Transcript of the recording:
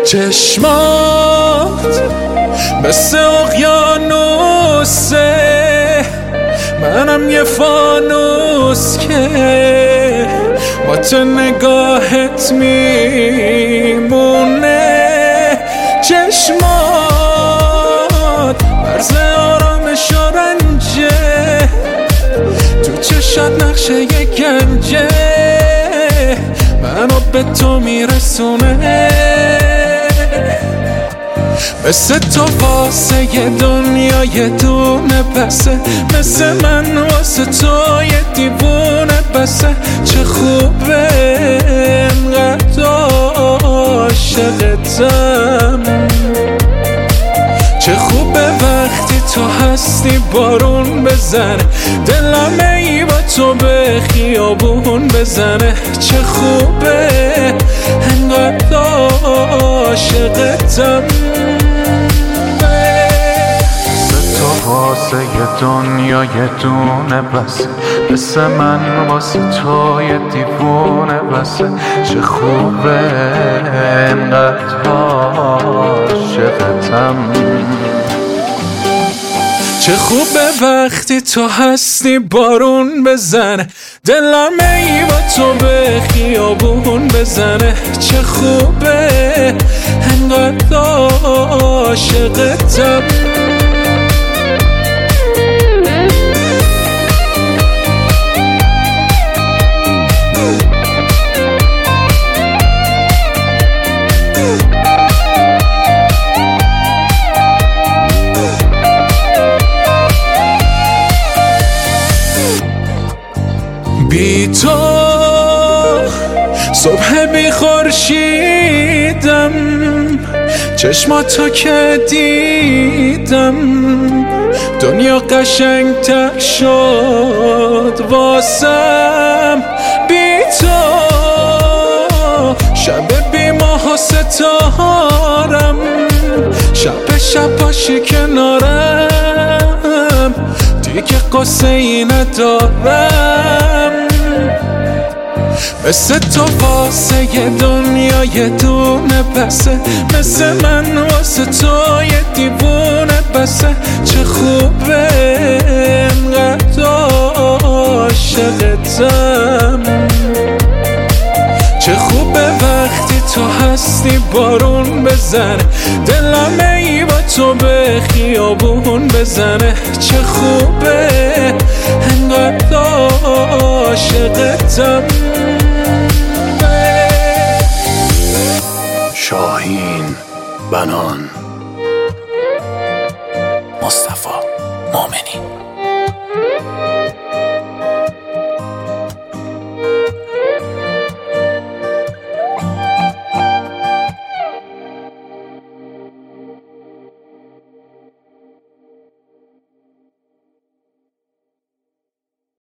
چشمات مثل اقیانوسه، منم یه فانوس که با تو نگاهت میمونه. چشمات مرز آرامش و رنجه، تو چشات نقشه یه گنجه، منو به تو میرسونه. مثل تو واسه یه دنیا یه دونه بسه، مثل من واسه تو یه دیوونه بسه. چه خوبه انقدر عاشقتم، چه خوبه وقتی تو هستی بارون بزنه، دلم ای با تو به خیابون بزنه. چه خوبه انقدر عاشقتم. واسه یه دنیا یه دونه بسه، مثل من واسه تو یه دیوونه بسه. چه خوبه انقدر عاشقتم، چه خوبه وقتی تو هستی بارون بزنه، دلم ای با تو به خیابون بزنه. چه خوبه انقدر عاشقتم. بی تو صبح بی خورشیدم، چشماتو که دیدم دنیا قشنگ‌تر شد واسم. بی تو شب بی ماه و ستارم، شب باشی کنارم، دیگه قصه ای ندارم. مثل تو واسه یه دنیا یه دونه بسه، مثل من واسه تو یه دیوونه بسه. چه خوبه انقدر عاشقتم، چه خوبه وقتی تو هستی بارون بزنه، دلم ای با تو به خیابون بزنه. چه خوبه